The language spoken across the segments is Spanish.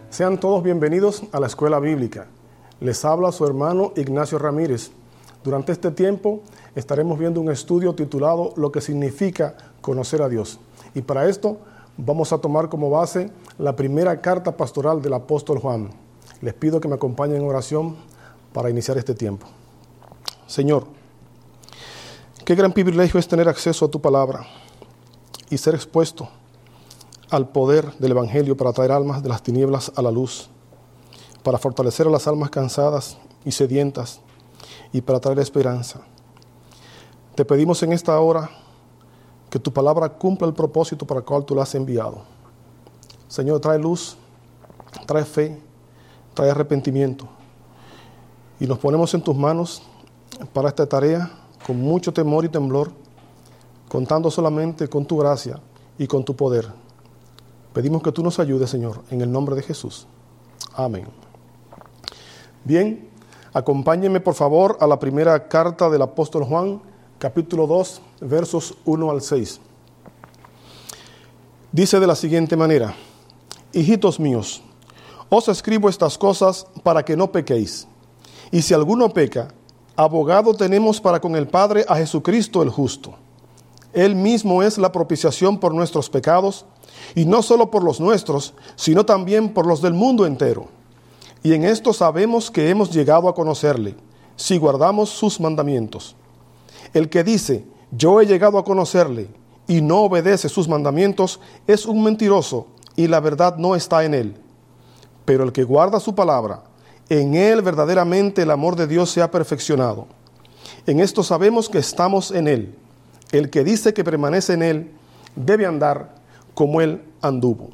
Sean todos bienvenidos a la Escuela Bíblica. Les habla su hermano Ignacio Ramírez. Durante este tiempo estaremos viendo un estudio titulado Lo que significa conocer a Dios. Y para esto vamos a tomar como base la primera carta pastoral del apóstol Juan. Les pido que me acompañen en oración para iniciar este tiempo. Señor, qué gran privilegio es tener acceso a tu palabra y ser expuesto al poder del Evangelio para traer almas de las tinieblas a la luz, para fortalecer a las almas cansadas y sedientas y para traer esperanza. Te pedimos en esta hora que tu palabra cumpla el propósito para el cual tú la has enviado. Señor, trae luz, trae fe, trae arrepentimiento. Y nos ponemos en tus manos para esta tarea con mucho temor y temblor, contando solamente con tu gracia y con tu poder. Pedimos que tú nos ayudes, Señor, en el nombre de Jesús. Amén. Bien, acompáñenme por favor a la primera carta del apóstol Juan, capítulo 2, versos 1 al 6. Dice de la siguiente manera: Hijitos míos, os escribo estas cosas para que no pequéis. Y si alguno peca, abogado tenemos para con el Padre a Jesucristo el justo. Él mismo es la propiciación por nuestros pecados, y no solo por los nuestros, sino también por los del mundo entero. Y en esto sabemos que hemos llegado a conocerle, si guardamos sus mandamientos. El que dice, yo he llegado a conocerle, y no obedece sus mandamientos, es un mentiroso, y la verdad no está en él. Pero el que guarda su palabra, en él verdaderamente el amor de Dios se ha perfeccionado. En esto sabemos que estamos en él. El que dice que permanece en él, debe andar como él anduvo.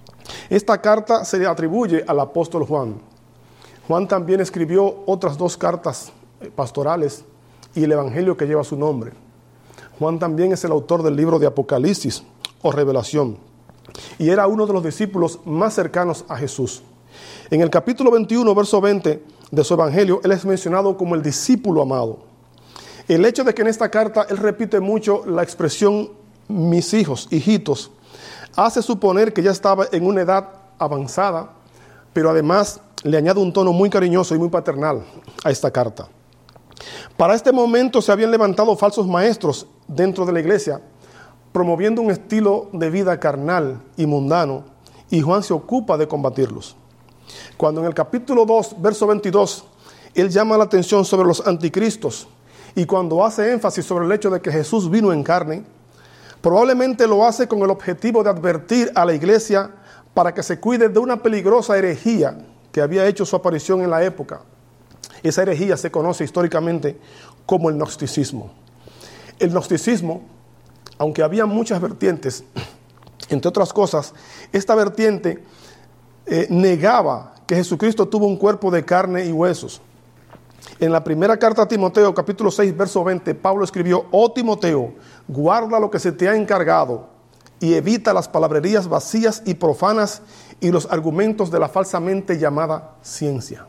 Esta carta se le atribuye al apóstol Juan. Juan también escribió otras dos cartas pastorales y el evangelio que lleva su nombre. Juan también es el autor del libro de Apocalipsis o Revelación y era uno de los discípulos más cercanos a Jesús. En el capítulo 21, verso 20 de su evangelio, él es mencionado como el discípulo amado. El hecho de que en esta carta él repite mucho la expresión mis hijos, hijitos, hace suponer que ya estaba en una edad avanzada, pero además le añade un tono muy cariñoso y muy paternal a esta carta. Para este momento se habían levantado falsos maestros dentro de la iglesia, promoviendo un estilo de vida carnal y mundano, y Juan se ocupa de combatirlos. Cuando en el capítulo 2, verso 22, él llama la atención sobre los anticristos, y cuando hace énfasis sobre el hecho de que Jesús vino en carne, probablemente lo hace con el objetivo de advertir a la iglesia para que se cuide de una peligrosa herejía que había hecho su aparición en la época. Esa herejía se conoce históricamente como el gnosticismo. El gnosticismo, aunque había muchas vertientes, entre otras cosas, esta vertiente negaba que Jesucristo tuvo un cuerpo de carne y huesos. En la primera carta a Timoteo, capítulo 6, verso 20, Pablo escribió: Oh Timoteo, guarda lo que se te ha encargado y evita las palabrerías vacías y profanas y los argumentos de la falsamente llamada ciencia.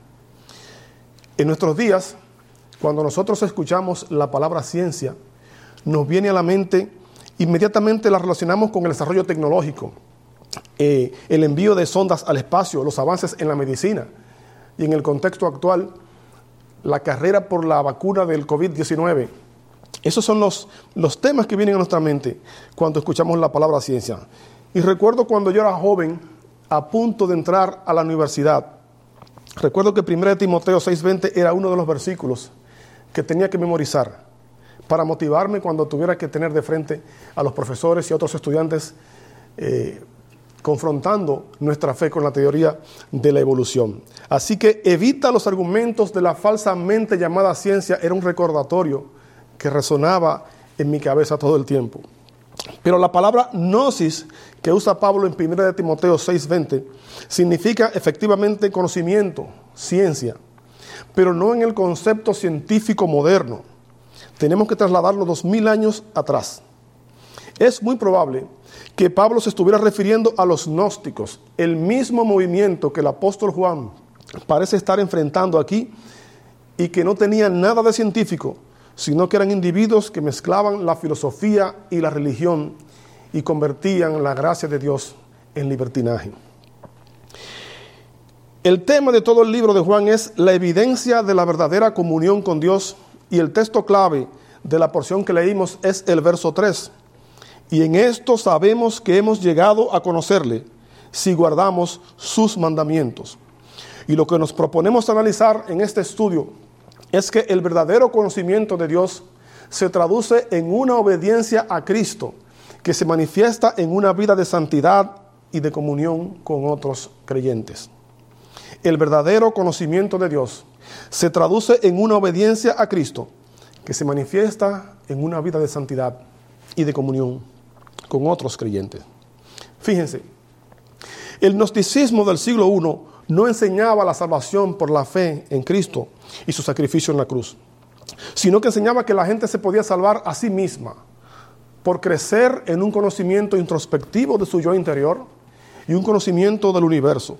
En nuestros días, cuando nosotros escuchamos la palabra ciencia, nos viene a la mente, inmediatamente la relacionamos con el desarrollo tecnológico, el envío de sondas al espacio, los avances en la medicina y en el contexto actual, la carrera por la vacuna del COVID-19. Esos son los temas que vienen a nuestra mente cuando escuchamos la palabra ciencia. Y recuerdo cuando yo era joven, a punto de entrar a la universidad, recuerdo que 1 Timoteo 6:20 era uno de los versículos que tenía que memorizar para motivarme cuando tuviera que tener de frente a los profesores y a otros estudiantes confrontando nuestra fe con la teoría de la evolución. Así que evita los argumentos de la falsamente llamada ciencia, era un recordatorio que resonaba en mi cabeza todo el tiempo. Pero la palabra gnosis que usa Pablo en 1 Timoteo 6:20 significa efectivamente conocimiento, ciencia, pero no en el concepto científico moderno. Tenemos que trasladarlo 2000 años atrás. Es muy probable que Pablo se estuviera refiriendo a los gnósticos, el mismo movimiento que el apóstol Juan parece estar enfrentando aquí y que no tenían nada de científico, sino que eran individuos que mezclaban la filosofía y la religión y convertían la gracia de Dios en libertinaje. El tema de todo el libro de Juan es la evidencia de la verdadera comunión con Dios, y el texto clave de la porción que leímos es el verso 3. Y en esto sabemos que hemos llegado a conocerle, si guardamos sus mandamientos. Y lo que nos proponemos analizar en este estudio es que el verdadero conocimiento de Dios se traduce en una obediencia a Cristo, que se manifiesta en una vida de santidad y de comunión con otros creyentes. El verdadero conocimiento de Dios se traduce en una obediencia a Cristo, que se manifiesta en una vida de santidad y de comunión con otros creyentes. Fíjense, el gnosticismo del siglo I no enseñaba la salvación por la fe en Cristo y su sacrificio en la cruz, sino que enseñaba que la gente se podía salvar a sí misma por crecer en un conocimiento introspectivo de su yo interior y un conocimiento del universo.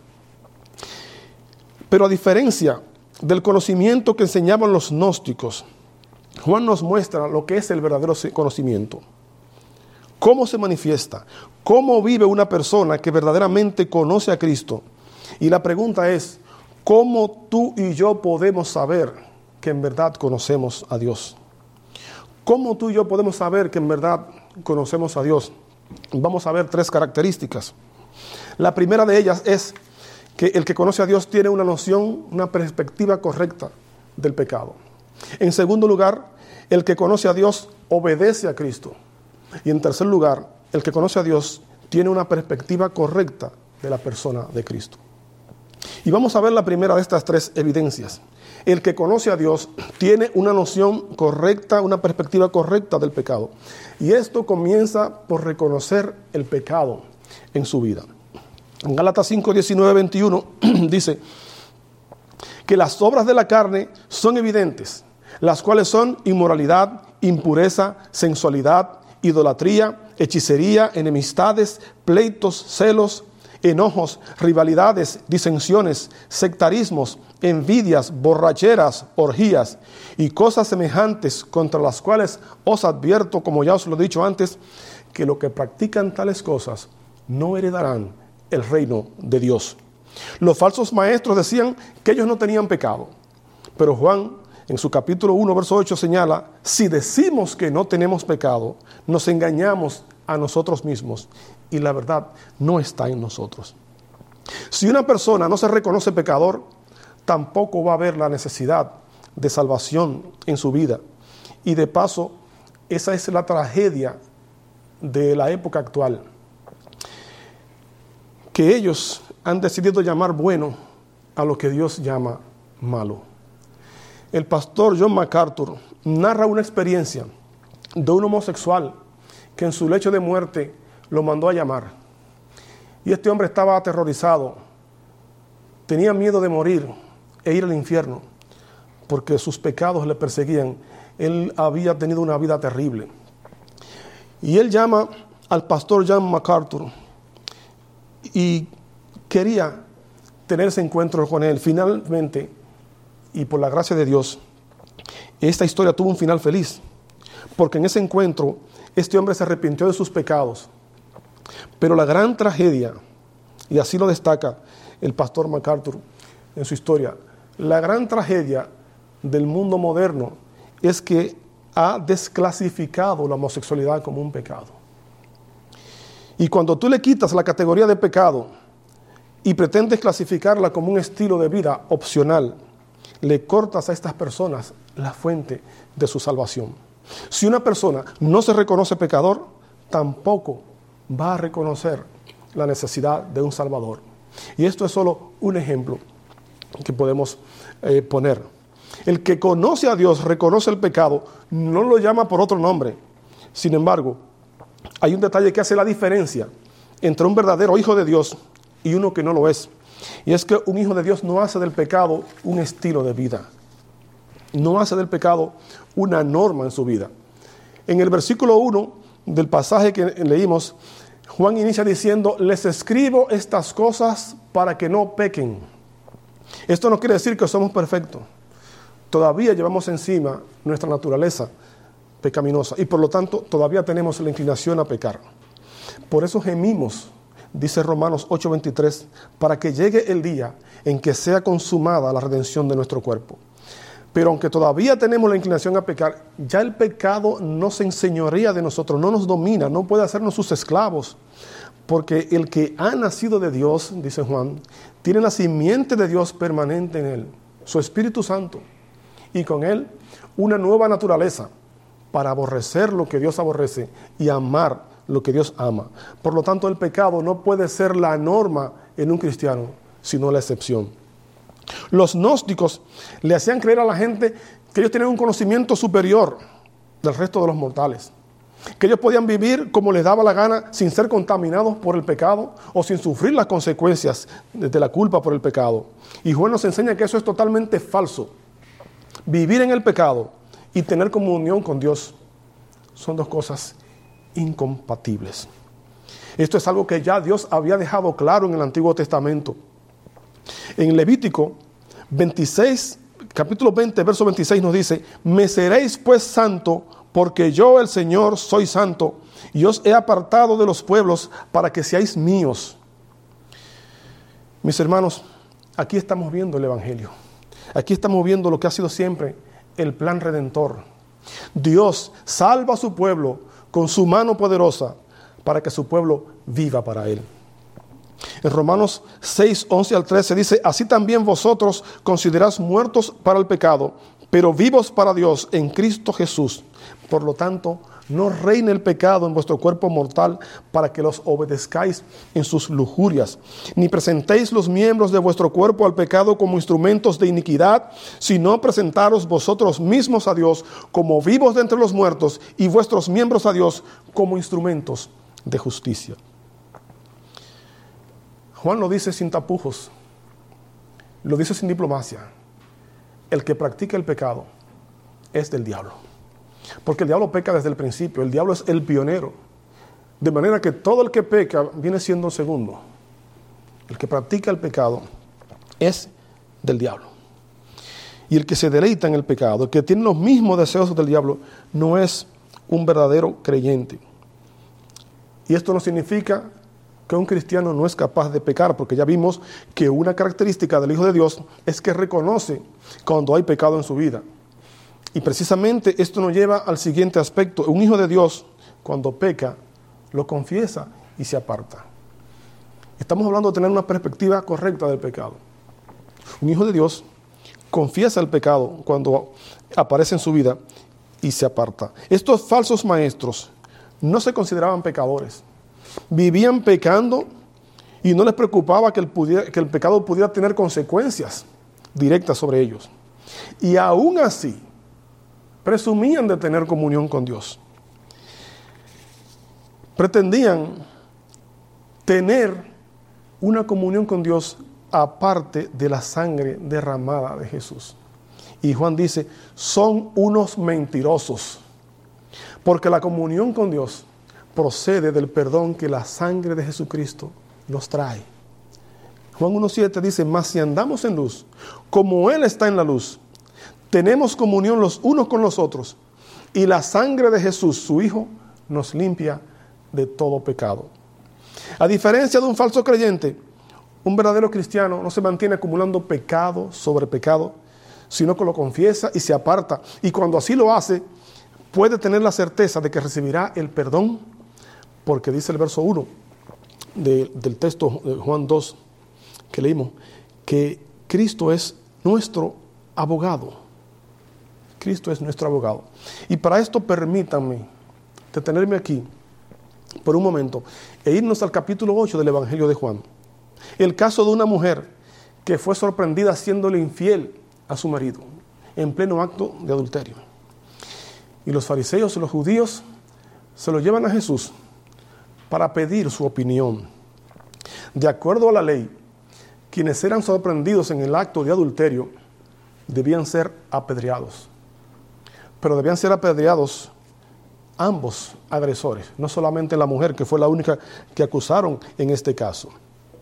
Pero a diferencia del conocimiento que enseñaban los gnósticos, Juan nos muestra lo que es el verdadero conocimiento. ¿Cómo se manifiesta? ¿Cómo vive una persona que verdaderamente conoce a Cristo? Y la pregunta es, ¿cómo tú y yo podemos saber que en verdad conocemos a Dios? ¿Cómo tú y yo podemos saber que en verdad conocemos a Dios? Vamos a ver 3 características. La primera de ellas es que el que conoce a Dios tiene una noción, una perspectiva correcta del pecado. En segundo lugar, el que conoce a Dios obedece a Cristo. Y en tercer lugar, el que conoce a Dios tiene una perspectiva correcta de la persona de Cristo. Y vamos a ver la primera de estas 3 evidencias. El que conoce a Dios tiene una noción correcta, una perspectiva correcta del pecado. Y esto comienza por reconocer el pecado en su vida. En Gálatas 5, 19, 21 dice que las obras de la carne son evidentes, las cuales son inmoralidad, impureza, sensualidad, idolatría, hechicería, enemistades, pleitos, celos, enojos, rivalidades, disensiones, sectarismos, envidias, borracheras, orgías y cosas semejantes, contra las cuales os advierto, como ya os lo he dicho antes, que los que practican tales cosas no heredarán el reino de Dios. Los falsos maestros decían que ellos no tenían pecado, pero Juan en su capítulo 1, verso 8 señala, si decimos que no tenemos pecado, nos engañamos a nosotros mismos y la verdad no está en nosotros. Si una persona no se reconoce pecador, tampoco va a haber la necesidad de salvación en su vida. Y de paso, esa es la tragedia de la época actual, que ellos han decidido llamar bueno a lo que Dios llama malo. El pastor John MacArthur narra una experiencia de un homosexual que en su lecho de muerte lo mandó a llamar. Y este hombre estaba aterrorizado, tenía miedo de morir e ir al infierno, porque sus pecados le perseguían. Él había tenido una vida terrible. Y él llama al pastor John MacArthur y quería tener ese encuentro con él. Finalmente, y por la gracia de Dios, esta historia tuvo un final feliz, porque en ese encuentro este hombre se arrepintió de sus pecados. Pero la gran tragedia, y así lo destaca el pastor MacArthur en su historia, la gran tragedia del mundo moderno es que ha desclasificado la homosexualidad como un pecado. Y cuando tú le quitas la categoría de pecado y pretendes clasificarla como un estilo de vida opcional, le cortas a estas personas la fuente de su salvación. Si una persona no se reconoce pecador, tampoco va a reconocer la necesidad de un Salvador. Y esto es solo un ejemplo que podemos poner. El que conoce a Dios, reconoce el pecado, no lo llama por otro nombre. Sin embargo, hay un detalle que hace la diferencia entre un verdadero hijo de Dios y uno que no lo es. Y es que un hijo de Dios no hace del pecado un estilo de vida. No hace del pecado una norma en su vida. En el versículo 1 del pasaje que leímos, Juan inicia diciendo, les escribo estas cosas para que no pequen. Esto no quiere decir que somos perfectos. Todavía llevamos encima nuestra naturaleza pecaminosa y por lo tanto todavía tenemos la inclinación a pecar. Por eso gemimos dice Romanos 8:23, para que llegue el día en que sea consumada la redención de nuestro cuerpo. Pero aunque todavía tenemos la inclinación a pecar, ya el pecado no se enseñorea de nosotros, no nos domina, no puede hacernos sus esclavos. Porque el que ha nacido de Dios, dice Juan, tiene la simiente de Dios permanente en él, su Espíritu Santo, y con él una nueva naturaleza para aborrecer lo que Dios aborrece y amar lo que Dios ama. Por lo tanto, el pecado no puede ser la norma en un cristiano, sino la excepción. Los gnósticos le hacían creer a la gente que ellos tenían un conocimiento superior del resto de los mortales, que ellos podían vivir como les daba la gana sin ser contaminados por el pecado o sin sufrir las consecuencias de la culpa por el pecado. Y Juan nos enseña que eso es totalmente falso. Vivir en el pecado y tener comunión con Dios son dos cosas incompatibles. Esto es algo que ya Dios había dejado claro en el Antiguo Testamento. En Levítico 26, capítulo 20, verso 26 nos dice: me seréis pues santo, porque yo el Señor soy santo, y os he apartado de los pueblos para que seáis míos. Mis hermanos, aquí estamos viendo el Evangelio. Aquí estamos viendo lo que ha sido siempre el plan redentor. Dios salva a su pueblo con su mano poderosa para que su pueblo viva para Él. En Romanos 6, 11 al 13 dice: así también vosotros consideráis muertos para el pecado, pero vivos para Dios en Cristo Jesús. Por lo tanto, no reine el pecado en vuestro cuerpo mortal para que los obedezcáis en sus lujurias, ni presentéis los miembros de vuestro cuerpo al pecado como instrumentos de iniquidad, sino presentaros vosotros mismos a Dios como vivos de entre los muertos y vuestros miembros a Dios como instrumentos de justicia. Juan lo dice sin tapujos, lo dice sin diplomacia: el que practica el pecado es del diablo. Porque el diablo peca desde el principio, el diablo es el pionero. De manera que todo el que peca viene siendo el segundo. El que practica el pecado es del diablo. Y el que se deleita en el pecado, el que tiene los mismos deseos del diablo, no es un verdadero creyente. Y esto no significa que un cristiano no es capaz de pecar, porque ya vimos que una característica del Hijo de Dios es que reconoce cuando hay pecado en su vida. Y precisamente esto nos lleva al siguiente aspecto: un hijo de Dios, cuando peca, lo confiesa y se aparta. Estamos hablando de tener una perspectiva correcta del pecado. Un hijo de Dios confiesa el pecado cuando aparece en su vida y se aparta. Estos falsos maestros no se consideraban pecadores. Vivían pecando y no les preocupaba que el pecado pudiera tener consecuencias directas sobre ellos. Y aún así, presumían de tener comunión con Dios. Pretendían tener una comunión con Dios aparte de la sangre derramada de Jesús. Y Juan dice: son unos mentirosos, porque la comunión con Dios procede del perdón que la sangre de Jesucristo nos trae. Juan 1:7 dice: mas si andamos en luz, como Él está en la luz, tenemos comunión los unos con los otros, y la sangre de Jesús, su Hijo, nos limpia de todo pecado. A diferencia de un falso creyente, un verdadero cristiano no se mantiene acumulando pecado sobre pecado, sino que lo confiesa y se aparta. Y cuando así lo hace, puede tener la certeza de que recibirá el perdón, porque dice el verso 1 del texto de Juan 2 que leímos, que Cristo es nuestro abogado. Cristo es nuestro abogado. Y para esto permítanme detenerme aquí por un momento e irnos al capítulo 8 del Evangelio de Juan. El caso de una mujer que fue sorprendida siéndole infiel a su marido en pleno acto de adulterio. Y los fariseos y los judíos se lo llevan a Jesús para pedir su opinión. De acuerdo a la ley, quienes eran sorprendidos en el acto de adulterio debían ser apedreados. Pero debían ser apedreados ambos agresores, no solamente la mujer, que fue la única que acusaron en este caso.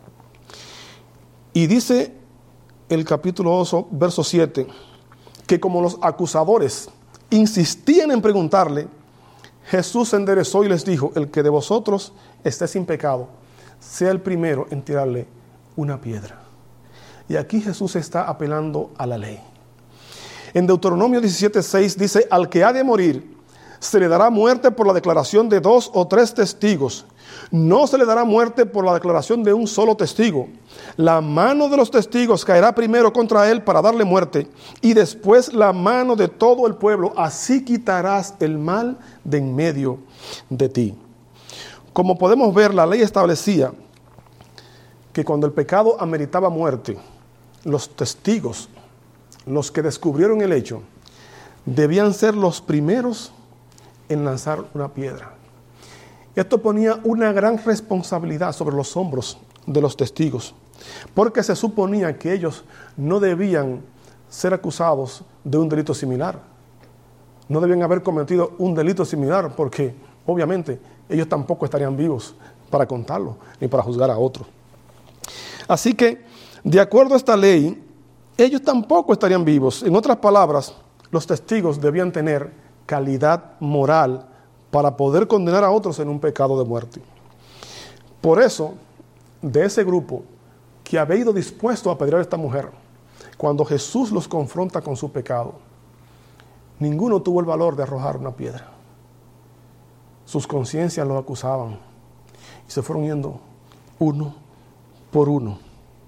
Y dice el capítulo 8, verso 7, que como los acusadores insistían en preguntarle, Jesús se enderezó y les dijo: el que de vosotros esté sin pecado, sea el primero en tirarle una piedra. Y aquí Jesús está apelando a la ley. En Deuteronomio 17:6 dice: al que ha de morir se le dará muerte por la declaración de 2 o 3 testigos. No se le dará muerte por la declaración de un solo testigo. La mano de los testigos caerá primero contra él para darle muerte, y después la mano de todo el pueblo. Así quitarás el mal de en medio de ti. Como podemos ver, la ley establecía que cuando el pecado ameritaba muerte, los testigos, los que descubrieron el hecho, debían ser los primeros en lanzar una piedra. Esto ponía una gran responsabilidad sobre los hombros de los testigos, porque se suponía que ellos no debían ser acusados de un delito similar. No debían haber cometido un delito similar, porque obviamente ellos tampoco estarían vivos para contarlo, ni para juzgar a otros. Así que, de acuerdo a esta ley, ellos tampoco estarían vivos. En otras palabras, los testigos debían tener calidad moral para poder condenar a otros en un pecado de muerte. Por eso, de ese grupo que había ido dispuesto a apedrear a esta mujer, cuando Jesús los confronta con su pecado, ninguno tuvo el valor de arrojar una piedra. Sus conciencias los acusaban y se fueron yendo uno por uno.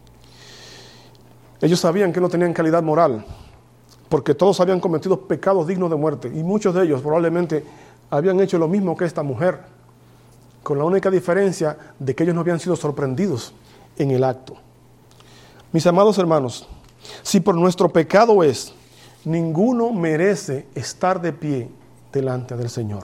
Ellos sabían que no tenían calidad moral, porque todos habían cometido pecados dignos de muerte, y muchos de ellos probablemente habían hecho lo mismo que esta mujer, con la única diferencia de que ellos no habían sido sorprendidos en el acto. Mis amados hermanos, si por nuestro pecado es, ninguno merece estar de pie delante del Señor.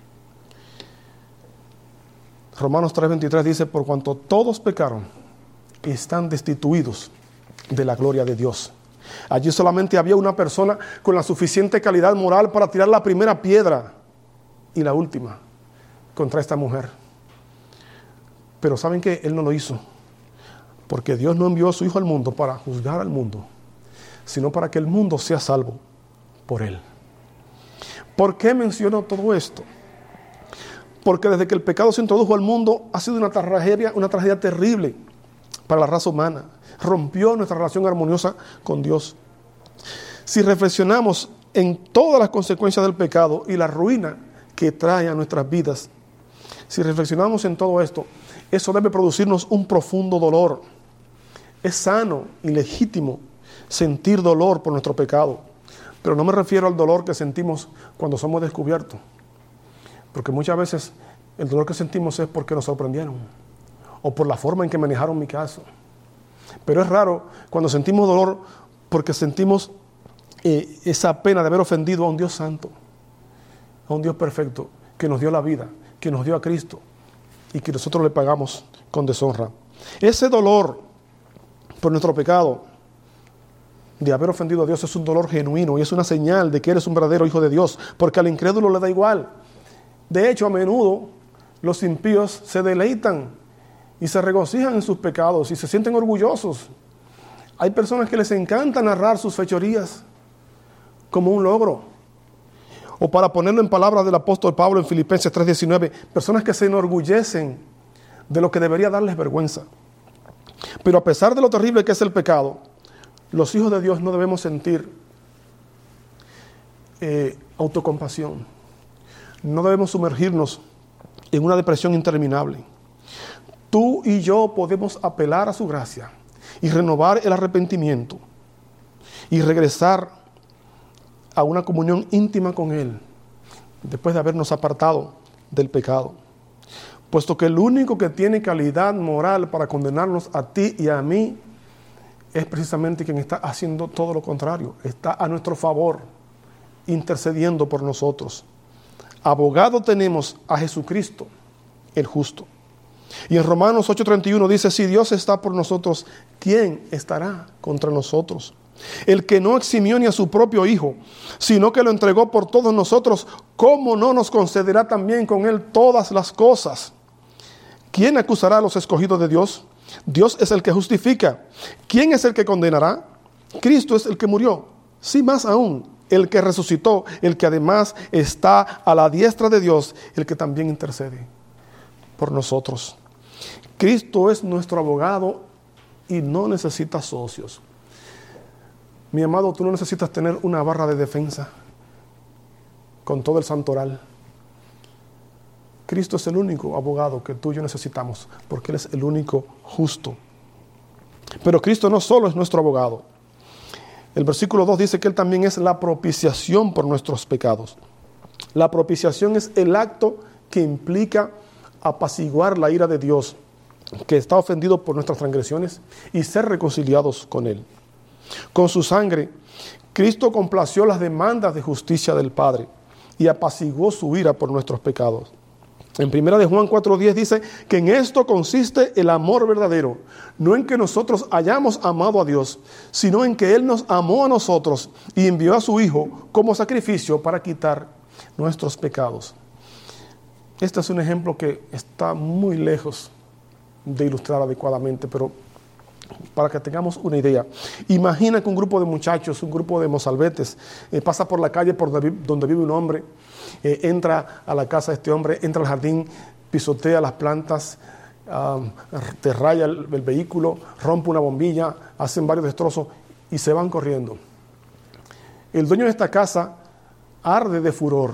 Romanos 3:23 dice: por cuanto todos pecaron, están destituidos de la gloria de Dios. Allí solamente había una persona con la suficiente calidad moral para tirar la primera piedra y la última contra esta mujer. Pero ¿saben qué? Él no lo hizo, porque Dios no envió a su Hijo al mundo para juzgar al mundo, sino para que el mundo sea salvo por él. ¿Por qué menciono todo esto? Porque desde que el pecado se introdujo al mundo ha sido una tragedia terrible para la raza humana. Rompió nuestra relación armoniosa con Dios. Si reflexionamos en todas las consecuencias del pecado y la ruina que trae a nuestras vidas, si reflexionamos en todo esto, eso debe producirnos un profundo dolor. Es sano y legítimo sentir dolor por nuestro pecado, pero no me refiero al dolor que sentimos cuando somos descubiertos, porque muchas veces el dolor que sentimos es porque nos sorprendieron o por la forma en que manejaron mi caso. Pero es raro cuando sentimos dolor porque sentimos esa pena de haber ofendido a un Dios santo, a un Dios perfecto, que nos dio la vida, que nos dio a Cristo y que nosotros le pagamos con deshonra. Ese dolor por nuestro pecado, de haber ofendido a Dios, es un dolor genuino y es una señal de que eres un verdadero hijo de Dios, porque al incrédulo le da igual. De hecho, a menudo los impíos se deleitan y se regocijan en sus pecados y se sienten orgullosos. Hay personas que les encanta narrar sus fechorías como un logro. O para ponerlo en palabras del apóstol Pablo en Filipenses 3:19, personas que se enorgullecen de lo que debería darles vergüenza. Pero a pesar de lo terrible que es el pecado, los hijos de Dios no debemos sentir autocompasión. No debemos sumergirnos en una depresión interminable. Tú y yo podemos apelar a su gracia y renovar el arrepentimiento y regresar a una comunión íntima con Él después de habernos apartado del pecado. Puesto que el único que tiene calidad moral para condenarnos a ti y a mí es precisamente quien está haciendo todo lo contrario. Está a nuestro favor, intercediendo por nosotros. Abogado tenemos a Jesucristo, el justo. Y en Romanos 8:31 dice: si Dios está por nosotros, ¿quién estará contra nosotros? El que no eximió ni a su propio Hijo, sino que lo entregó por todos nosotros, ¿cómo no nos concederá también con Él todas las cosas? ¿Quién acusará a los escogidos de Dios? Dios es el que justifica. ¿Quién es el que condenará? Cristo es el que murió. Sí, más aún, el que resucitó, el que además está a la diestra de Dios, el que también intercede por nosotros. Cristo es nuestro abogado y no necesita socios. Mi amado, tú no necesitas tener una barra de defensa con todo el santoral. Cristo es el único abogado que tú y yo necesitamos, porque Él es el único justo. Pero Cristo no solo es nuestro abogado. El versículo 2 dice que Él también es la propiciación por nuestros pecados. La propiciación es el acto que implica apaciguar la ira de Dios, que está ofendido por nuestras transgresiones, y ser reconciliados con Él. Con su sangre, Cristo complació las demandas de justicia del Padre y apaciguó su ira por nuestros pecados. En 1 de Juan 4:10 dice que en esto consiste el amor verdadero, no en que nosotros hayamos amado a Dios, sino en que Él nos amó a nosotros y envió a su Hijo como sacrificio para quitar nuestros pecados. Este es un ejemplo que está muy lejos de ilustrar adecuadamente, pero para que tengamos una idea. Imagina que un grupo de muchachos, un grupo de mozalbetes, pasa por la calle por donde vive un hombre, entra a la casa de este hombre, entra al jardín, pisotea las plantas, te raya el vehículo, rompe una bombilla, hacen varios destrozos y se van corriendo. El dueño de esta casa arde de furor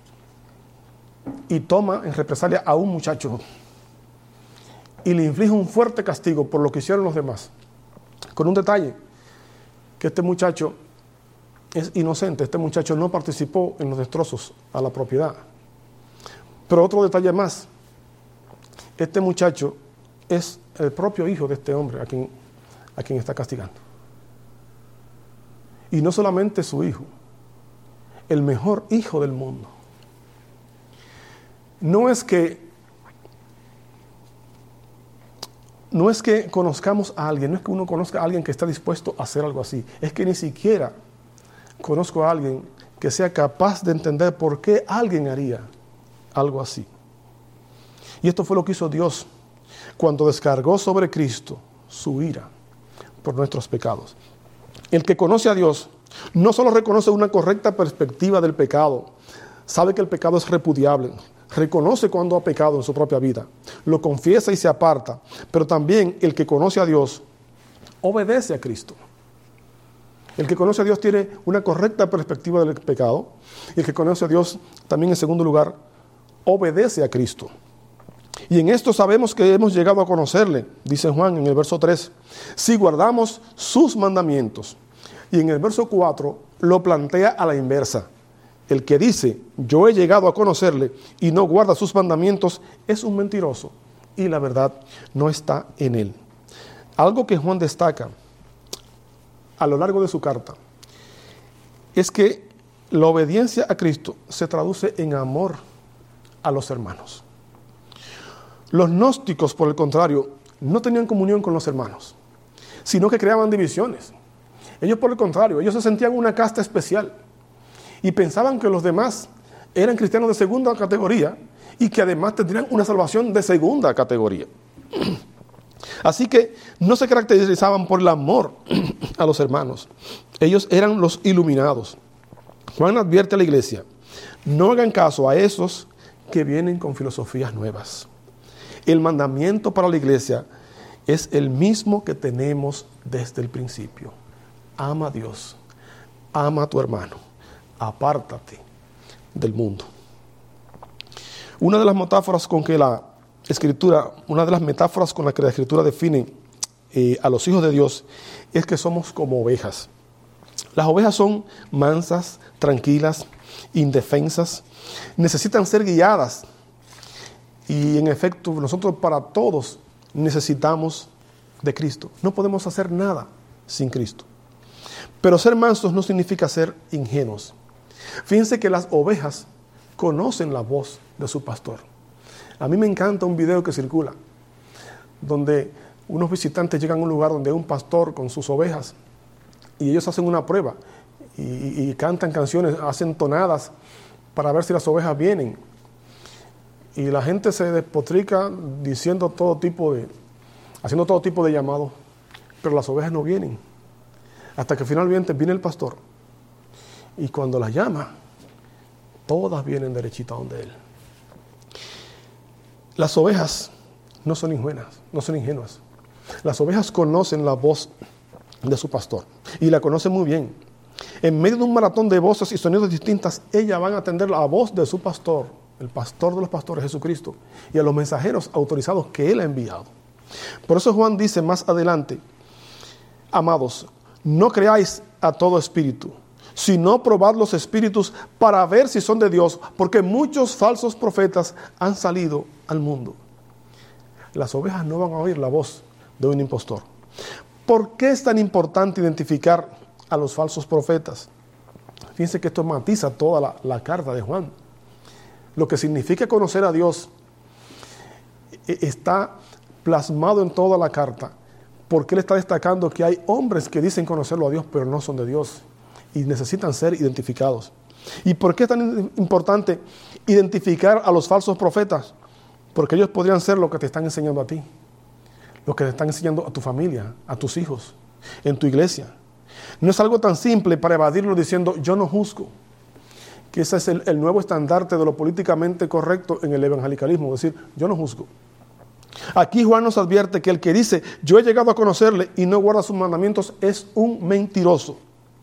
y toma en represalia a un muchacho y le inflige un fuerte castigo por lo que hicieron los demás, con un detalle, que este muchacho es inocente, este muchacho no participó en los destrozos a la propiedad. Pero otro detalle más, este muchacho es el propio hijo de este hombre a quien está castigando. Y no solamente su hijo, el mejor hijo del mundo. No es que conozcamos a alguien, no es que uno conozca a alguien que está dispuesto a hacer algo así, es que ni siquiera conozco a alguien que sea capaz de entender por qué alguien haría algo así. Y esto fue lo que hizo Dios cuando descargó sobre Cristo su ira por nuestros pecados. El que conoce a Dios no solo reconoce una correcta perspectiva del pecado, sabe que el pecado es repudiable, reconoce cuando ha pecado en su propia vida, lo confiesa y se aparta, pero también el que conoce a Dios obedece a Cristo. El que conoce a Dios tiene una correcta perspectiva del pecado, y el que conoce a Dios también, en segundo lugar, obedece a Cristo. Y en esto sabemos que hemos llegado a conocerle, dice Juan en el verso 3, si guardamos sus mandamientos. Y en el verso 4 lo plantea a la inversa. El que dice, yo he llegado a conocerle y no guarda sus mandamientos, es un mentiroso y la verdad no está en él. Algo que Juan destaca a lo largo de su carta es que la obediencia a Cristo se traduce en amor a los hermanos. Los gnósticos, por el contrario, no tenían comunión con los hermanos, sino que creaban divisiones. Ellos, por el contrario, ellos se sentían una casta especial y pensaban que los demás eran cristianos de segunda categoría y que además tendrían una salvación de segunda categoría. Así que no se caracterizaban por el amor a los hermanos. Ellos eran los iluminados. Juan advierte a la iglesia, no hagan caso a esos que vienen con filosofías nuevas. El mandamiento para la iglesia es el mismo que tenemos desde el principio. Ama a Dios, ama a tu hermano, apártate del mundo. Una de las metáforas con que la Escritura define a los hijos de Dios es que somos como ovejas. Las ovejas son mansas, tranquilas, indefensas, necesitan ser guiadas. Y en efecto, nosotros para todos necesitamos de Cristo. No podemos hacer nada sin Cristo. Pero ser mansos no significa ser ingenuos. Fíjense que las ovejas conocen la voz de su pastor. A mí me encanta un video que circula, donde unos visitantes llegan a un lugar donde hay un pastor con sus ovejas y ellos hacen una prueba y cantan canciones, hacen tonadas para ver si las ovejas vienen. Y la gente se despotrica haciendo todo tipo de llamados, pero las ovejas no vienen. Hasta que finalmente viene el pastor y cuando las llama, todas vienen derechita donde él. Las ovejas no son ingenuas. Las ovejas conocen la voz de su pastor y la conocen muy bien. En medio de un maratón de voces y sonidos distintas, ellas van a atender la voz de su pastor, el pastor de los pastores, Jesucristo, y a los mensajeros autorizados que Él ha enviado. Por eso Juan dice más adelante: amados, no creáis a todo espíritu, sino probad los espíritus para ver si son de Dios, porque muchos falsos profetas han salido al mundo. Las ovejas no van a oír la voz de un impostor. ¿Por qué es tan importante identificar a los falsos profetas? Fíjense que esto matiza toda la carta de Juan. Lo que significa conocer a Dios está plasmado en toda la carta, porque él está destacando que hay hombres que dicen conocerlo a Dios, pero no son de Dios y necesitan ser identificados. ¿Y por qué es tan importante identificar a los falsos profetas? Porque ellos podrían ser lo que te están enseñando a ti, lo que te están enseñando a tu familia, a tus hijos, en tu iglesia. No es algo tan simple para evadirlo diciendo yo no juzgo, que ese es el nuevo estandarte de lo políticamente correcto en el evangelicalismo, decir yo no juzgo. Aquí Juan nos advierte que el que dice yo he llegado a conocerle y no guarda sus mandamientos es un mentiroso.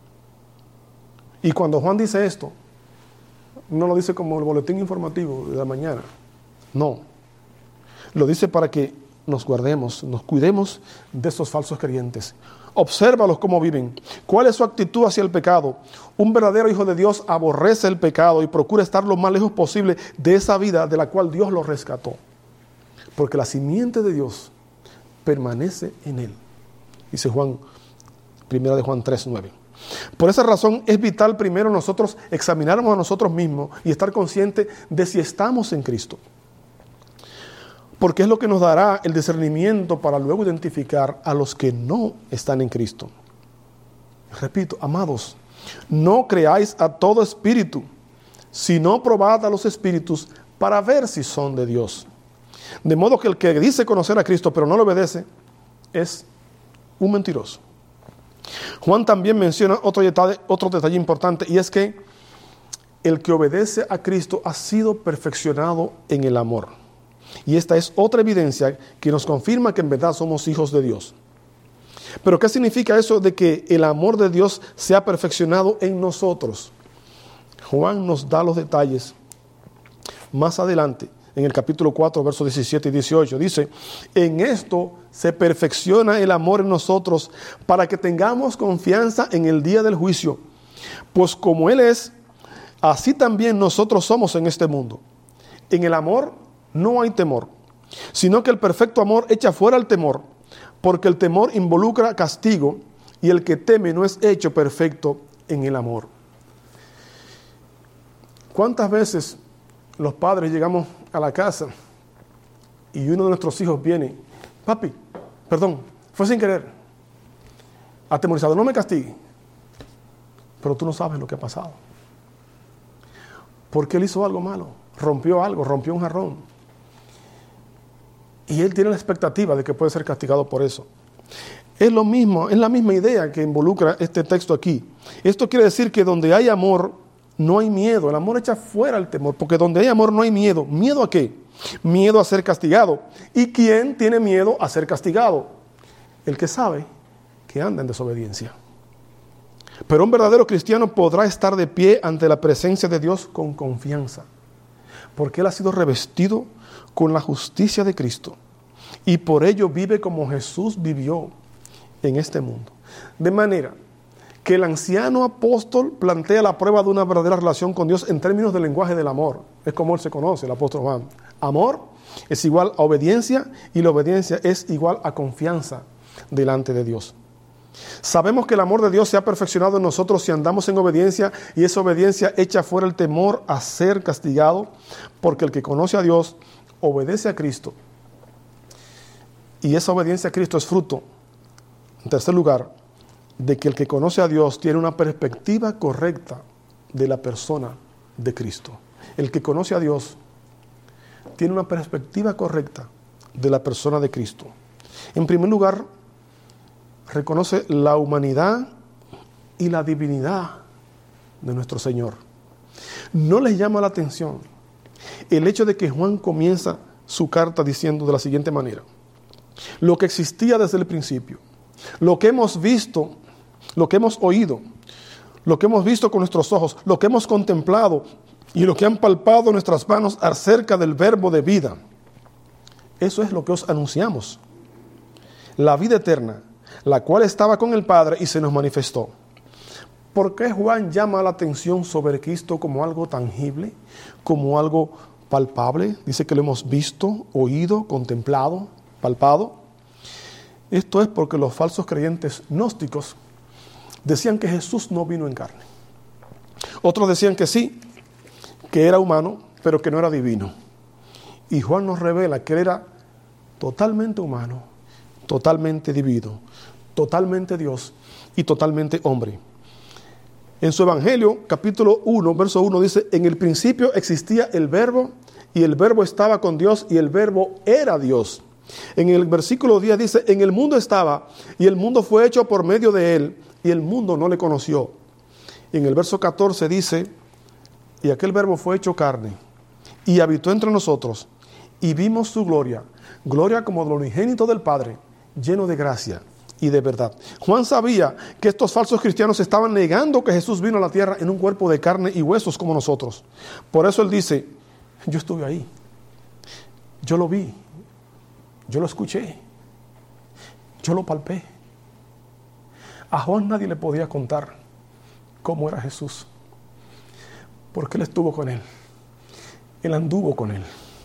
Y cuando Juan dice esto, no lo dice como el boletín informativo de la mañana, no, lo dice para que nos guardemos, nos cuidemos de esos falsos creyentes. Obsérvalos cómo viven. ¿Cuál es su actitud hacia el pecado? Un verdadero hijo de Dios aborrece el pecado y procura estar lo más lejos posible de esa vida de la cual Dios lo rescató. Porque la simiente de Dios permanece en él. Dice Juan, 1 de Juan 3:9. Por esa razón es vital primero nosotros examinarnos a nosotros mismos y estar conscientes de si estamos en Cristo. Porque es lo que nos dará el discernimiento para luego identificar a los que no están en Cristo. Repito, amados, no creáis a todo espíritu, sino probad a los espíritus para ver si son de Dios. De modo que el que dice conocer a Cristo pero no le obedece es un mentiroso. Juan también menciona otro detalle importante, y es que el que obedece a Cristo ha sido perfeccionado en el amor. Y esta es otra evidencia que nos confirma que en verdad somos hijos de Dios. Pero ¿qué significa eso de que el amor de Dios se ha perfeccionado en nosotros? Juan nos da los detalles más adelante, en el capítulo 4, versos 17 y 18. Dice: en esto se perfecciona el amor en nosotros, para que tengamos confianza en el día del juicio. Pues como Él es, así también nosotros somos en este mundo. En el amor no hay temor, sino que el perfecto amor echa fuera el temor, porque el temor involucra castigo, y el que teme no es hecho perfecto en el amor. ¿Cuántas veces los padres llegamos a la casa y uno de nuestros hijos viene: papi, perdón, fue sin querer, atemorizado, no me castigue? Pero tú no sabes lo que ha pasado, porque él hizo algo malo, rompió un jarrón, y él tiene la expectativa de que puede ser castigado por eso. Es lo mismo, es la misma idea que involucra este texto aquí. Esto quiere decir que donde hay amor no hay miedo. El amor echa fuera el temor, porque donde hay amor no hay miedo. ¿Miedo a qué? Miedo a ser castigado. ¿Y quién tiene miedo a ser castigado? El que sabe que anda en desobediencia. Pero un verdadero cristiano podrá estar de pie ante la presencia de Dios con confianza, porque él ha sido revestido con la justicia de Cristo, y por ello vive como Jesús vivió en este mundo. De manera que el anciano apóstol plantea la prueba de una verdadera relación con Dios en términos del lenguaje del amor. Es como él se conoce, el apóstol Juan. Amor es igual a obediencia, y la obediencia es igual a confianza delante de Dios. Sabemos que el amor de Dios se ha perfeccionado en nosotros si andamos en obediencia, y esa obediencia echa fuera el temor a ser castigado, porque el que conoce a Dios obedece a Cristo, y esa obediencia a Cristo es fruto, en tercer lugar, de que el que conoce a Dios tiene una perspectiva correcta de la persona de Cristo. El que conoce a Dios tiene una perspectiva correcta de la persona de Cristo. En primer lugar, reconoce la humanidad y la divinidad de nuestro Señor. ¿No les llama la atención el hecho de que Juan comienza su carta diciendo de la siguiente manera: lo que existía desde el principio, lo que hemos visto, lo que hemos oído, lo que hemos visto con nuestros ojos, lo que hemos contemplado y lo que han palpado nuestras manos acerca del verbo de vida. Eso es lo que os anunciamos. La vida eterna, la cual estaba con el Padre y se nos manifestó. ¿Por qué Juan llama la atención sobre Cristo como algo tangible, como algo palpable? Dice que lo hemos visto, oído, contemplado, palpado. Esto es porque los falsos creyentes gnósticos decían que Jesús no vino en carne. Otros decían que sí, que era humano, pero que no era divino. Y Juan nos revela que él era totalmente humano, totalmente divino, totalmente Dios y totalmente hombre. En su Evangelio, capítulo 1, verso 1, dice: en el principio existía el Verbo, y el Verbo estaba con Dios, y el Verbo era Dios. En el versículo 10 dice: en el mundo estaba, y el mundo fue hecho por medio de él, y el mundo no le conoció. Y en el verso 14 dice: y aquel Verbo fue hecho carne, y habitó entre nosotros, y vimos su gloria, gloria como del unigénito del Padre, lleno de gracia y de verdad. Juan sabía que estos falsos cristianos estaban negando que Jesús vino a la tierra en un cuerpo de carne y huesos como nosotros. Por eso él dice: yo estuve ahí, yo lo vi, yo lo escuché, yo lo palpé. A Juan nadie le podía contar cómo era Jesús, porque él estuvo con él, él anduvo con él.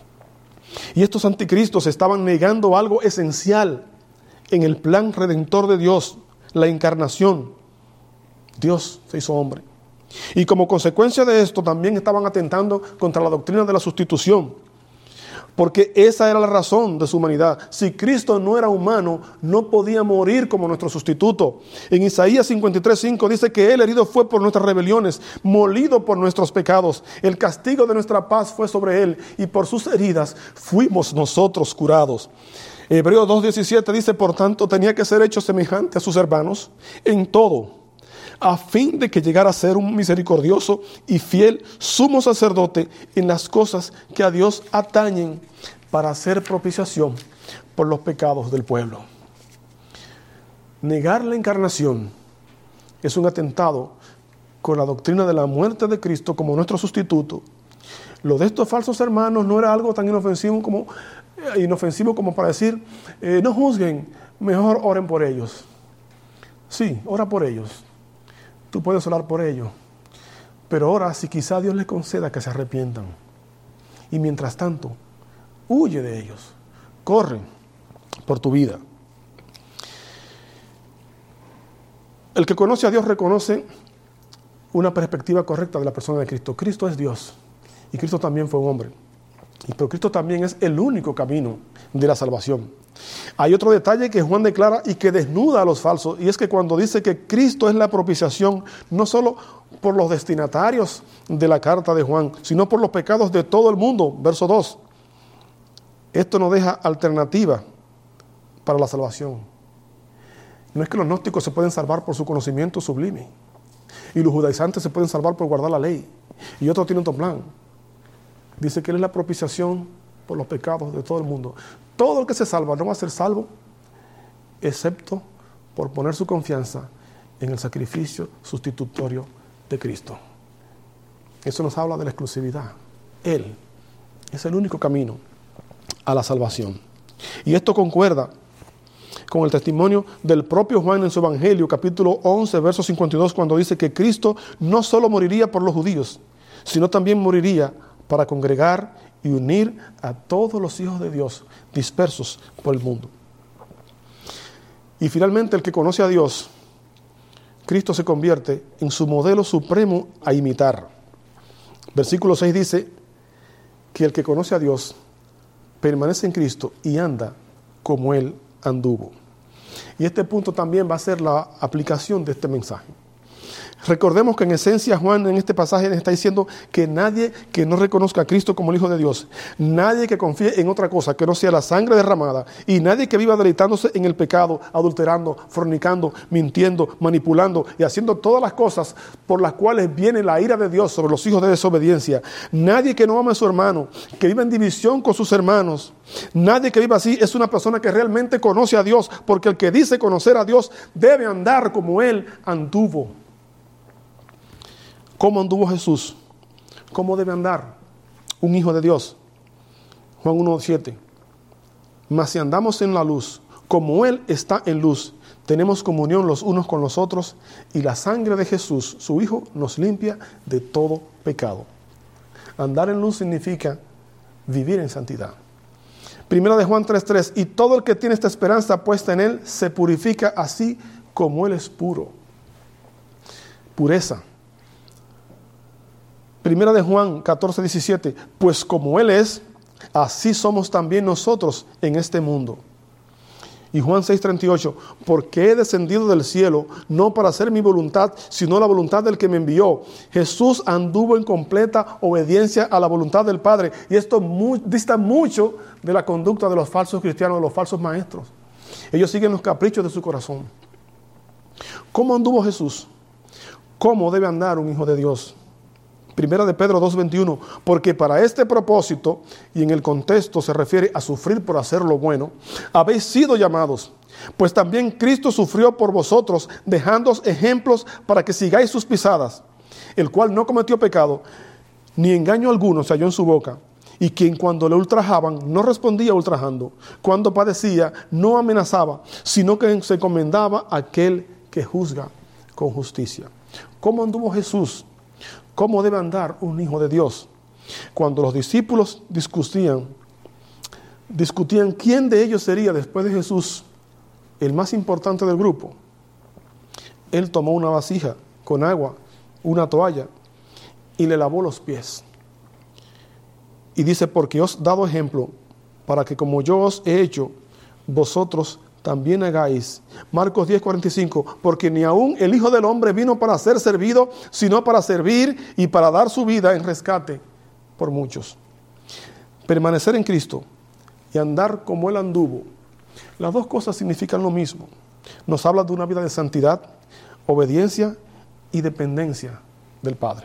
Y estos anticristos estaban negando algo esencial en el plan redentor de Dios, la encarnación. Dios se hizo hombre. Y como consecuencia de esto también estaban atentando contra la doctrina de la sustitución, porque esa era la razón de su humanidad. Si Cristo no era humano, no podía morir como nuestro sustituto. En Isaías 53:5 dice que Él herido fue por nuestras rebeliones, molido por nuestros pecados. El castigo de nuestra paz fue sobre Él, y por sus heridas fuimos nosotros curados. Hebreos 2:17 dice: por tanto tenía que ser hecho semejante a sus hermanos en todo, a fin de que llegara a ser un misericordioso y fiel sumo sacerdote en las cosas que a Dios atañen, para hacer propiciación por los pecados del pueblo. Negar la encarnación es un atentado con la doctrina de la muerte de Cristo como nuestro sustituto. Lo de estos falsos hermanos no era algo tan inofensivo como para decir: no juzguen, mejor oren por ellos. Sí, ora por ellos. Tú puedes orar por ellos, pero ora si quizá Dios les conceda que se arrepientan. Y mientras tanto, huye de ellos, corre por tu vida. El que conoce a Dios reconoce una perspectiva correcta de la persona de Cristo. Cristo es Dios, y Cristo también fue un hombre. Pero Cristo también es el único camino de la salvación. Hay otro detalle que Juan declara y que desnuda a los falsos, y es que cuando dice que Cristo es la propiciación, no solo por los destinatarios de la carta de Juan, sino por los pecados de todo el mundo. Verso 2. Esto no deja alternativa para la salvación. No es que los gnósticos se pueden salvar por su conocimiento sublime, y los judaizantes se pueden salvar por guardar la ley, y otros tienen otro plan. Dice que Él es la propiciación por los pecados de todo el mundo. Todo el que se salva no va a ser salvo, excepto por poner su confianza en el sacrificio sustitutorio de Cristo. Eso nos habla de la exclusividad. Él es el único camino a la salvación. Y esto concuerda con el testimonio del propio Juan en su Evangelio, capítulo 11, verso 52, cuando dice que Cristo no solo moriría por los judíos, sino también moriría para congregar y unir a todos los hijos de Dios dispersos por el mundo. Y finalmente, el que conoce a Dios, Cristo se convierte en su modelo supremo a imitar. Versículo 6 dice que el que conoce a Dios permanece en Cristo y anda como Él anduvo. Y este punto también va a ser la aplicación de este mensaje. Recordemos que en esencia Juan en este pasaje está diciendo que nadie que no reconozca a Cristo como el Hijo de Dios, nadie que confíe en otra cosa que no sea la sangre derramada, y nadie que viva deleitándose en el pecado, adulterando, fornicando, mintiendo, manipulando y haciendo todas las cosas por las cuales viene la ira de Dios sobre los hijos de desobediencia, nadie que no ame a su hermano, que viva en división con sus hermanos, nadie que viva así es una persona que realmente conoce a Dios, porque el que dice conocer a Dios debe andar como Él anduvo. ¿Cómo anduvo Jesús? ¿Cómo debe andar un hijo de Dios? Juan 1:7. Mas si andamos en la luz, como Él está en luz, tenemos comunión los unos con los otros, y la sangre de Jesús, su Hijo, nos limpia de todo pecado. Andar en luz significa vivir en santidad. Primera de Juan 3:3. Y todo el que tiene esta esperanza puesta en Él se purifica así como Él es puro. Pureza. Primera de Juan 14:17, pues como Él es, así somos también nosotros en este mundo. Y Juan 6:38, porque he descendido del cielo, no para hacer mi voluntad, sino la voluntad del que me envió. Jesús anduvo en completa obediencia a la voluntad del Padre. Y esto dista mucho de la conducta de los falsos cristianos, de los falsos maestros. Ellos siguen los caprichos de su corazón. ¿Cómo anduvo Jesús? ¿Cómo debe andar un hijo de Dios? Primera de Pedro 2:21, porque para este propósito, y en el contexto se refiere a sufrir por hacer lo bueno, habéis sido llamados, pues también Cristo sufrió por vosotros, dejándoos ejemplos para que sigáis sus pisadas, el cual no cometió pecado, ni engaño alguno se halló en su boca, y quien cuando le ultrajaban no respondía ultrajando, cuando padecía no amenazaba, sino que se encomendaba a aquel que juzga con justicia. ¿Cómo anduvo Jesús? ¿Cómo debe andar un hijo de Dios? Cuando los discípulos discutían quién de ellos sería después de Jesús el más importante del grupo, Él tomó una vasija con agua, una toalla, y le lavó los pies. Y dice, porque os he dado ejemplo, para que como yo os he hecho, vosotros también hagáis. Marcos 10:45, porque ni aun el Hijo del Hombre vino para ser servido, sino para servir y para dar su vida en rescate por muchos. Permanecer en Cristo y andar como Él anduvo, las dos cosas significan lo mismo. Nos habla de una vida de santidad, obediencia y dependencia del Padre.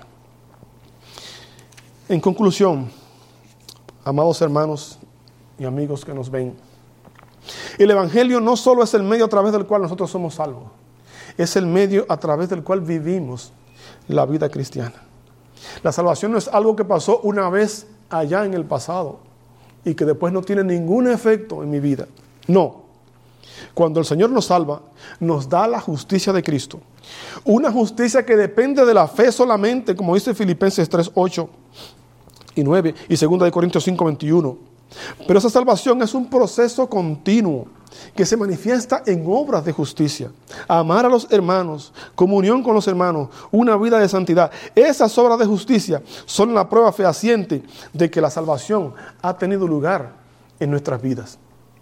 En conclusión, amados hermanos y amigos que nos ven, el Evangelio no solo es el medio a través del cual nosotros somos salvos, es el medio a través del cual vivimos la vida cristiana. La salvación no es algo que pasó una vez allá en el pasado y que después no tiene ningún efecto en mi vida. No. Cuando el Señor nos salva, nos da la justicia de Cristo. Una justicia que depende de la fe solamente, como dice Filipenses 3:8 y 9 y 2 Corintios 5:21. Pero esa salvación es un proceso continuo que se manifiesta en obras de justicia. Amar a los hermanos, comunión con los hermanos, una vida de santidad. Esas obras de justicia son la prueba fehaciente de que la salvación ha tenido lugar en nuestras vidas.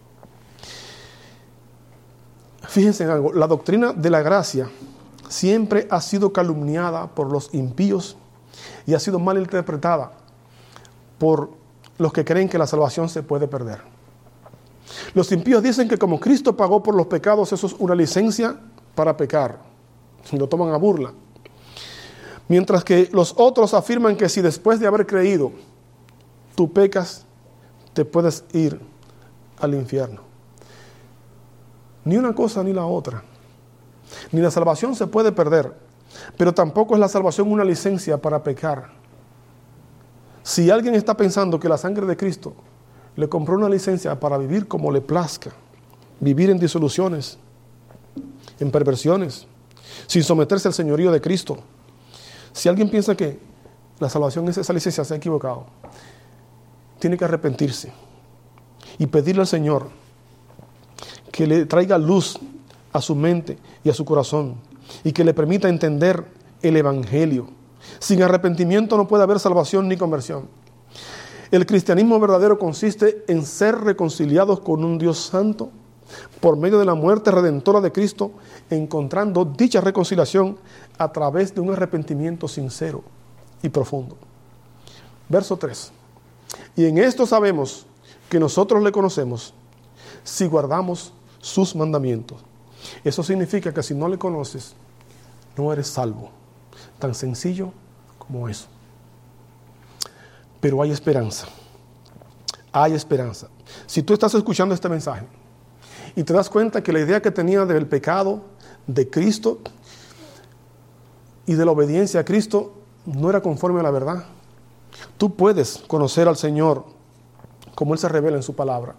Fíjense en algo, la doctrina de la gracia siempre ha sido calumniada por los impíos y ha sido mal interpretada por los que creen que la salvación se puede perder. Los impíos dicen que como Cristo pagó por los pecados, eso es una licencia para pecar. Y lo toman a burla. Mientras que los otros afirman que si después de haber creído tú pecas, te puedes ir al infierno. Ni una cosa ni la otra. Ni la salvación se puede perder, pero tampoco es la salvación una licencia para pecar. Si alguien está pensando que la sangre de Cristo le compró una licencia para vivir como le plazca, vivir en disoluciones, en perversiones, sin someterse al señorío de Cristo, si alguien piensa que la salvación es esa licencia, se ha equivocado. Tiene que arrepentirse y pedirle al Señor que le traiga luz a su mente y a su corazón y que le permita entender el Evangelio. Sin arrepentimiento no puede haber salvación ni conversión. El cristianismo verdadero consiste en ser reconciliados con un Dios santo, por medio de la muerte redentora de Cristo, encontrando dicha reconciliación a través de un arrepentimiento sincero y profundo. Verso 3. Y en esto sabemos que nosotros le conocemos si guardamos sus mandamientos. Eso significa que si no le conoces, no eres salvo. Tan sencillo como eso. Pero hay esperanza. Hay esperanza. Si tú estás escuchando este mensaje y te das cuenta que la idea que tenía del pecado, de Cristo y de la obediencia a Cristo no era conforme a la verdad, tú puedes conocer al Señor como Él se revela en su palabra.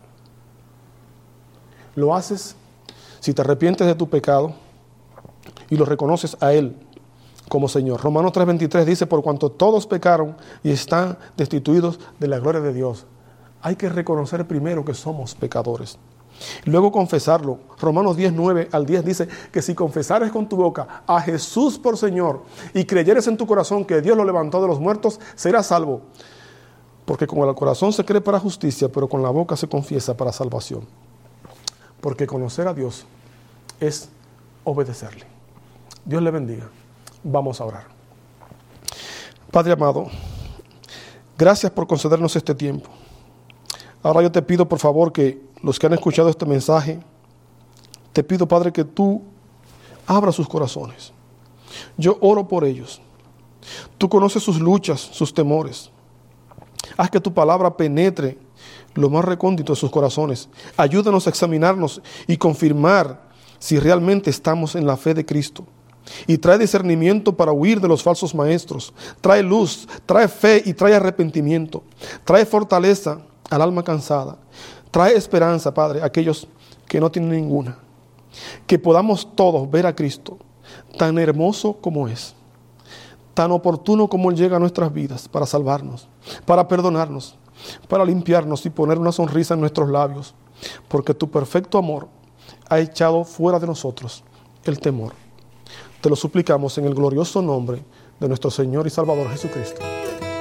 Lo haces si te arrepientes de tu pecado y lo reconoces a Él como Señor. Romanos 3:23 dice: por cuanto todos pecaron y están destituidos de la gloria de Dios. Hay que reconocer primero que somos pecadores. Luego confesarlo. Romanos 10:9 al 10 dice que si confesares con tu boca a Jesús por Señor y creyeres en tu corazón que Dios lo levantó de los muertos, serás salvo. Porque con el corazón se cree para justicia, pero con la boca se confiesa para salvación. Porque conocer a Dios es obedecerle. Dios le bendiga. Vamos a orar. Padre amado, gracias por concedernos este tiempo. Ahora yo te pido, por favor, que los que han escuchado este mensaje, te pido, Padre, que tú abras sus corazones. Yo oro por ellos. Tú conoces sus luchas, sus temores. Haz que tu palabra penetre lo más recóndito de sus corazones. Ayúdanos a examinarnos y confirmar si realmente estamos en la fe de Cristo. Y trae discernimiento para huir de los falsos maestros. Trae luz, trae fe y trae arrepentimiento. Trae fortaleza al alma cansada. Trae esperanza, Padre, a aquellos que no tienen ninguna. Que podamos todos ver a Cristo tan hermoso como es, tan oportuno como Él llega a nuestras vidas para salvarnos, para perdonarnos, para limpiarnos y poner una sonrisa en nuestros labios, porque tu perfecto amor ha echado fuera de nosotros el temor. Te lo suplicamos en el glorioso nombre de nuestro Señor y Salvador Jesucristo.